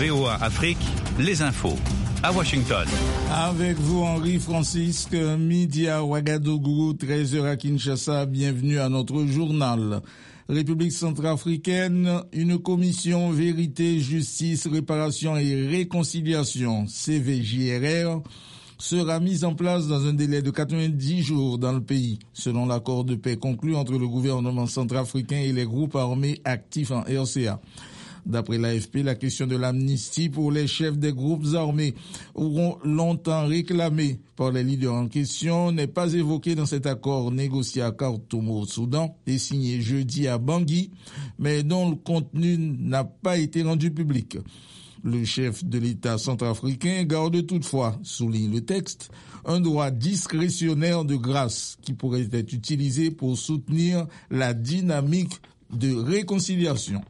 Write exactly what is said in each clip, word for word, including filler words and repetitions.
V O A Afrique, les infos. À Washington. Avec vous, Henri Francisque, midi à Ouagadougou, treize heures à Kinshasa. Bienvenue à notre journal. République centrafricaine, une commission vérité, justice, réparation et réconciliation, C V J R R, sera mise en place dans un délai de quatre-vingt-dix jours dans le pays, selon l'accord de paix conclu entre le gouvernement centrafricain et les groupes armés actifs en R C A. D'après l'A F P, la question de l'amnistie pour les chefs des groupes armés auront longtemps réclamé par les leaders en question n'est pas évoquée dans cet accord négocié à Khartoum au Soudan et signé jeudi à Bangui, mais dont le contenu n'a pas été rendu public. Le chef de l'État centrafricain garde toutefois, souligne le texte, un droit discrétionnaire de grâce qui pourrait être utilisé pour soutenir la dynamique de réconciliation.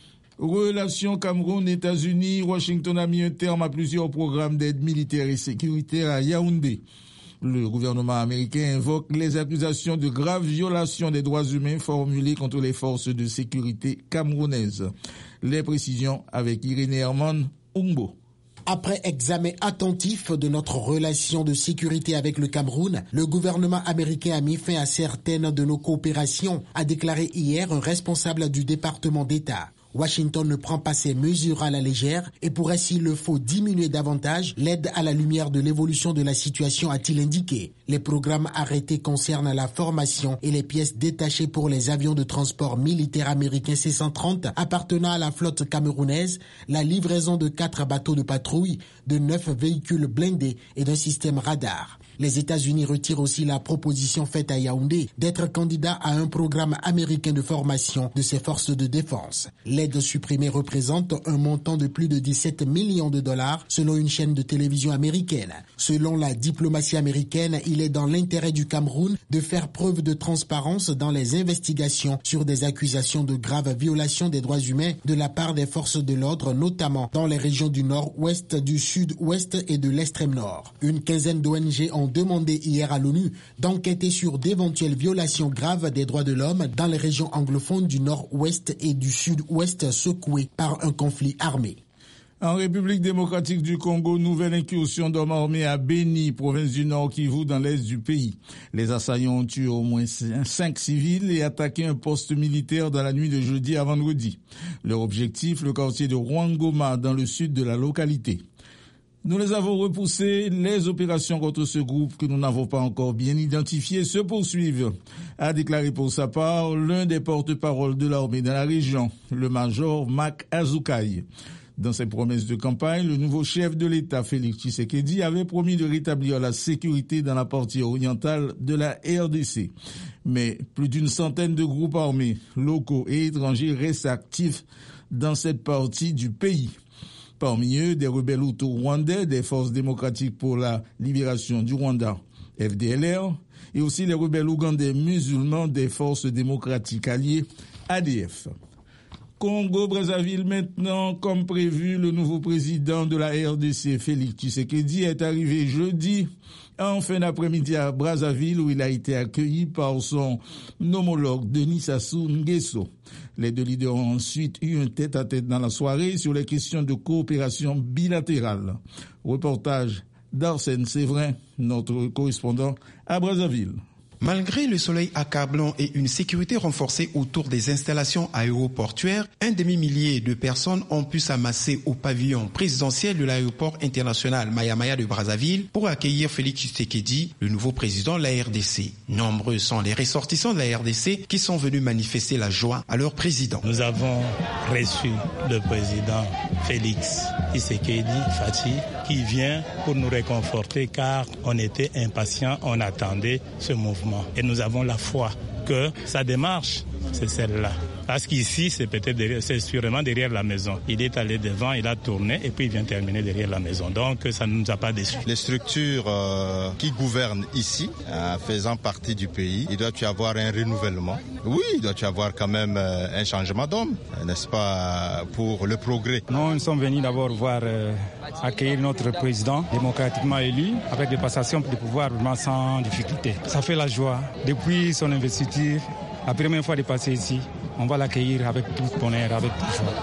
Relations Cameroun-États-Unis, Washington a mis un terme à plusieurs programmes d'aide militaire et sécuritaire à Yaoundé. Le gouvernement américain invoque les accusations de graves violations des droits humains formulées contre les forces de sécurité camerounaises. Les précisions avec Irénée Herman Umbo. Après examen attentif de notre relation de sécurité avec le Cameroun, le gouvernement américain a mis fin à certaines de nos coopérations, a déclaré hier un responsable du département d'État. Washington ne prend pas ces mesures à la légère et pourrait, s'il le faut, diminuer davantage l'aide à la lumière de l'évolution de la situation, a-t-il indiqué. Les programmes arrêtés concernent la formation et les pièces détachées pour les avions de transport militaires américains C cent trente appartenant à la flotte camerounaise, la livraison de quatre bateaux de patrouille, de neuf véhicules blindés et d'un système radar. Les États-Unis retirent aussi la proposition faite à Yaoundé d'être candidat à un programme américain de formation de ses forces de défense. L'aide supprimée représente un montant de plus de dix-sept millions de dollars selon une chaîne de télévision américaine. Selon la diplomatie américaine, il est dans l'intérêt du Cameroun de faire preuve de transparence dans les investigations sur des accusations de graves violations des droits humains de la part des forces de l'ordre, notamment dans les régions du nord-ouest, du sud-ouest et de l'extrême nord. Une quinzaine d'O N G ont demandé hier à l'ONU d'enquêter sur d'éventuelles violations graves des droits de l'homme dans les régions anglophones du nord-ouest et du sud-ouest secouées par un conflit armé. En République démocratique du Congo, nouvelle incursion d'hommes armés à Beni, province du Nord Kivu, dans l'est du pays. Les assaillants ont tué au moins cinq civils et attaqué un poste militaire dans la nuit de jeudi à vendredi. Leur objectif, le quartier de Rwangoma, dans le sud de la localité. Nous les avons repoussés. Les opérations contre ce groupe que nous n'avons pas encore bien identifié se poursuivent, a déclaré pour sa part l'un des porte-parole de l'armée dans la région, le major Mac Azoukaï. Dans ses promesses de campagne, le nouveau chef de l'État, Félix Tshisekedi, avait promis de rétablir la sécurité dans la partie orientale de la R D C. Mais plus d'une centaine de groupes armés, locaux et étrangers restent actifs dans cette partie du pays. Parmi eux, des rebelles hutus rwandais, des forces démocratiques pour la libération du Rwanda, F D L R, et aussi les rebelles ougandais musulmans des forces démocratiques alliées, A D F. Congo-Brazzaville maintenant, comme prévu, le nouveau président de la R D C, Félix Tshisekedi, est arrivé jeudi en fin d'après-midi à Brazzaville où il a été accueilli par son homologue Denis Sassou Nguesso. Les deux leaders ont ensuite eu un tête-à-tête dans la soirée sur les questions de coopération bilatérale. Reportage d'Arsène Séverin, notre correspondant à Brazzaville. Malgré le soleil accablant et une sécurité renforcée autour des installations aéroportuaires, un demi-millier de personnes ont pu s'amasser au pavillon présidentiel de l'aéroport international Maya-Maya de Brazzaville pour accueillir Félix Tshisekedi, le nouveau président de la R D C. Nombreux sont les ressortissants de la R D C qui sont venus manifester la joie à leur président. Nous avons reçu le président Félix Tshisekedi Fati qui vient pour nous réconforter car on était impatients, on attendait ce mouvement. Et nous avons la foi que sa démarche, c'est celle-là. Parce qu'ici, c'est peut-être derrière, c'est sûrement derrière la maison. Il est allé devant, il a tourné et puis il vient terminer derrière la maison. Donc, ça ne nous a pas déçus. Les structures euh, qui gouvernent ici, euh, faisant partie du pays, il doit y avoir un renouvellement. Oui, il doit y avoir quand même euh, un changement d'homme, n'est-ce pas, pour le progrès. Nous, nous sommes venus d'abord voir euh, accueillir notre président démocratiquement élu avec des passations de pouvoir vraiment sans difficulté. Ça fait la joie. Depuis son investiture, la première fois de passer ici, on va l'accueillir avec tout bonheur, avec tout joie.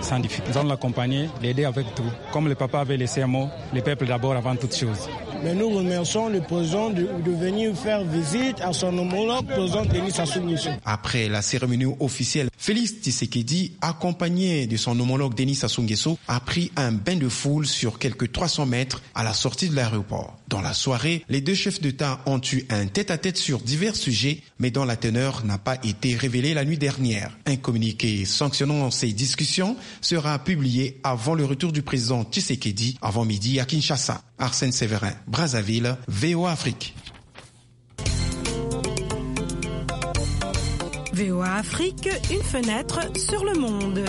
sans difficulté. Nous allons l'accompagner, l'aider avec tout. Comme le papa avait laissé un mot, le peuple d'abord avant toute chose. Mais nous remercions le président de, de venir faire visite à son homologue, président Denis Sassou Nguesso. Après la cérémonie officielle, Félix Tshisekedi, accompagné de son homologue Denis Sassou Nguesso, a pris un bain de foule sur quelques trois cents mètres à la sortie de l'aéroport. Dans la soirée, les deux chefs d'État ont eu un tête-à-tête sur divers sujets, mais dont la teneur n'a pas été révélée la nuit dernière. Un communiqué sanctionnant ces discussions sera publié avant le retour du président Tshisekedi, avant midi à Kinshasa. Arsène Séverin, Brazzaville, V O A Afrique. V O A Afrique, une fenêtre sur le monde.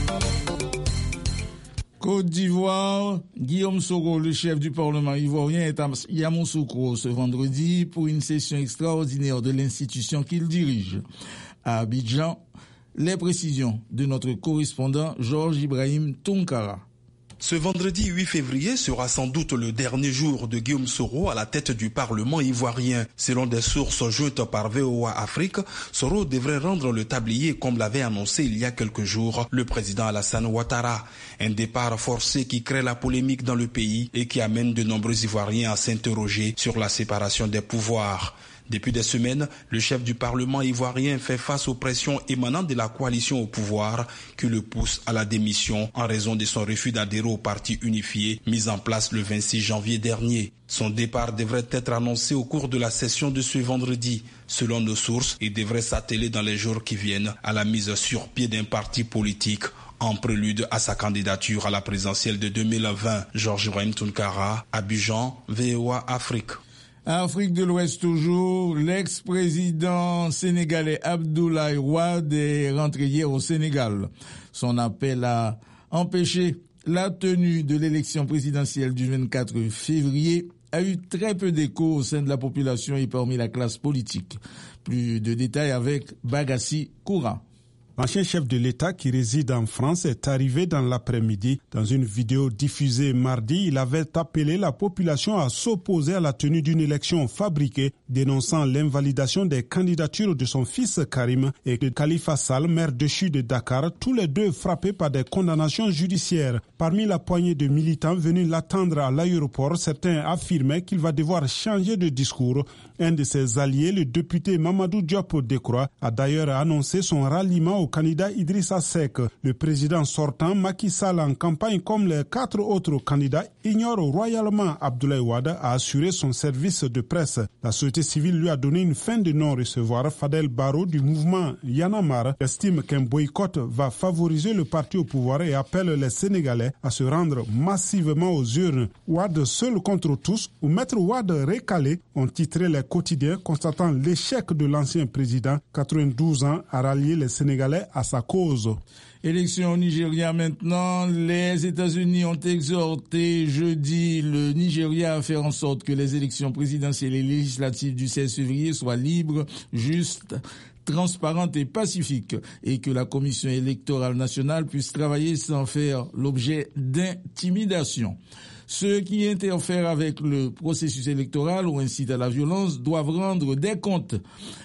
Côte d'Ivoire, Guillaume Soro, le chef du Parlement ivoirien, est à Yamoussoukro ce vendredi pour une session extraordinaire de l'institution qu'il dirige. À Abidjan, les précisions de notre correspondant Georges Ibrahim Tounkara. Ce vendredi huit février sera sans doute le dernier jour de Guillaume Soro à la tête du Parlement ivoirien. Selon des sources jointes par V O A Afrique, Soro devrait rendre le tablier comme l'avait annoncé il y a quelques jours le président Alassane Ouattara. Un départ forcé qui crée la polémique dans le pays et qui amène de nombreux Ivoiriens à s'interroger sur la séparation des pouvoirs. Depuis des semaines, le chef du Parlement ivoirien fait face aux pressions émanant de la coalition au pouvoir qui le pousse à la démission en raison de son refus d'adhérer au parti unifié mis en place le vingt-six janvier dernier. Son départ devrait être annoncé au cours de la session de ce vendredi. Selon nos sources, il devrait s'atteler dans les jours qui viennent à la mise sur pied d'un parti politique en prélude à sa candidature à la présidentielle de deux mille vingt. Georges Ibrahim Tounkara, Abidjan, V O A Afrique. Afrique de l'Ouest toujours, l'ex-président sénégalais Abdoulaye Wade est rentré hier au Sénégal. Son appel a empêché la tenue de l'élection présidentielle du vingt-quatre février a eu très peu d'écho au sein de la population et parmi la classe politique. Plus de détails avec Bagassi Koura. L'ancien chef de l'État qui réside en France est arrivé dans l'après-midi. Dans une vidéo diffusée mardi, il avait appelé la population à s'opposer à la tenue d'une élection fabriquée, dénonçant l'invalidation des candidatures de son fils Karim et de Khalifa Sall, maire déchu de Dakar, tous les deux frappés par des condamnations judiciaires. Parmi la poignée de militants venus l'attendre à l'aéroport, certains affirmaient qu'il va devoir changer de discours. Un de ses alliés, le député Mamadou Diop Decroix, a d'ailleurs annoncé son ralliement au candidat Idrissa Seck. Le président sortant, Macky Sall, en campagne comme les quatre autres candidats, ignore royalement Abdoulaye Wade, a assuré son service de presse. La société civile lui a donné une fin de non-recevoir. Fadel Barro du mouvement Y'en a marre estime qu'un boycott va favoriser le parti au pouvoir et appelle les Sénégalais à se rendre massivement aux urnes. Wade seul contre tous ou Maître Wade récalé ont titré les quotidiens constatant l'échec de l'ancien président, quatre-vingt-douze ans, à rallier les Sénégalais à sa cause. Élection au Nigeria maintenant. Les États-Unis ont exhorté jeudi le Nigeria à faire en sorte que les élections présidentielles et législatives du seize février soient libres, justes, transparentes et pacifiques, et que la Commission électorale nationale puisse travailler sans faire l'objet d'intimidation. Ceux qui interfèrent avec le processus électoral ou incitent à la violence doivent rendre des comptes,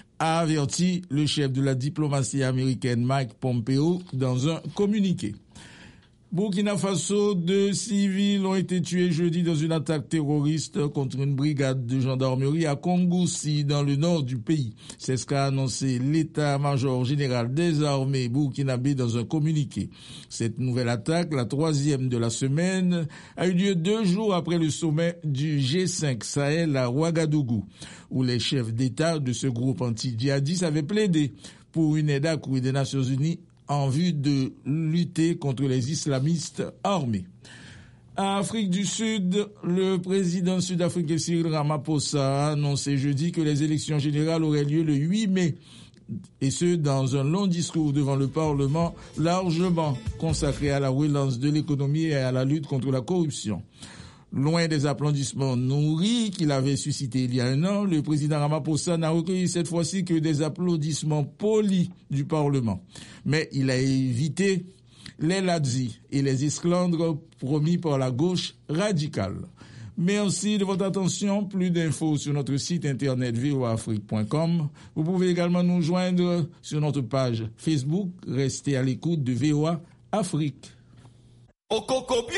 a averti le chef de la diplomatie américaine Mike Pompeo dans un communiqué. Burkina Faso, deux civils ont été tués jeudi dans une attaque terroriste contre une brigade de gendarmerie à Kongoussi, dans le nord du pays. C'est ce qu'a annoncé l'état-major général des armées burkinabé dans un communiqué. Cette nouvelle attaque, la troisième de la semaine, a eu lieu deux jours après le sommet du G cinq Sahel à Ouagadougou, où les chefs d'État de ce groupe anti-djihadiste avaient plaidé pour une aide accrue des Nations Unies en vue de lutter contre les islamistes armés. En Afrique du Sud, le président sud-africain Cyril Ramaphosa a annoncé jeudi que les élections générales auraient lieu le huit mai, et ce, dans un long discours devant le Parlement largement consacré à la relance de l'économie et à la lutte contre la corruption. Loin des applaudissements nourris qu'il avait suscités il y a un an, le président Ramaphosa n'a recueilli cette fois-ci que des applaudissements polis du Parlement. Mais il a évité les lazzi et les esclandres promis par la gauche radicale. Merci de votre attention. Plus d'infos sur notre site internet v o a afrique point com. Vous pouvez également nous joindre sur notre page Facebook. Restez à l'écoute de V O A Afrique. Okoko